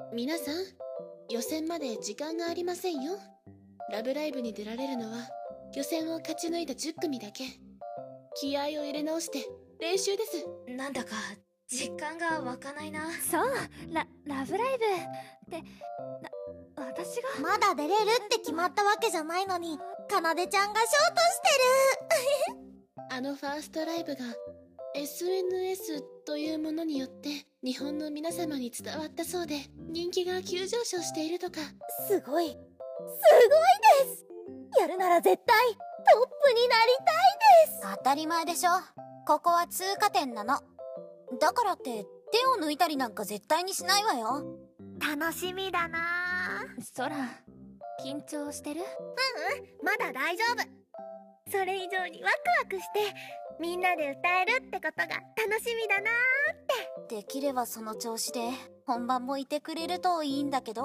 皆さん、予選まで時間がありませんよ。ラブライブに出られるのは予選を勝ち抜いた10組だけ。気合を入れ直して練習です。 なんだか実感が湧かないな。 そう、ラブライブって私がまだ出れるって決まったわけじゃないのに、かなでちゃんがショートしてる。 あのファーストライブが SNS というものによって日本の皆様に伝わったそうで、人気が急上昇しているとか。 すごいです。やるなら絶対トップになりたいです。当たり前でしょ。ここは通過点なの。だからって手を抜いたりなんか絶対にしないわよ。楽しみだな。 ソラ、緊張してる？ まだ大丈夫。それ以上にワクワクしてみんなで歌えるってことが楽しみだなーって。できればその調子で本番もいてくれるといいんだけど。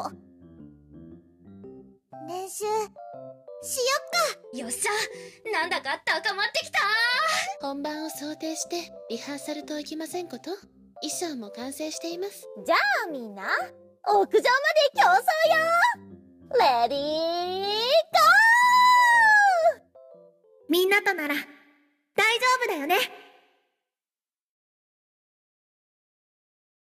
練習しよっか。 よっしゃ、なんだか高まってきた。 本番を想定してリハーサルといきませんこと。衣装も完成しています。 じゃあみんな屋上まで競争よ。レディーゴー。みんなとなら大丈夫だよね。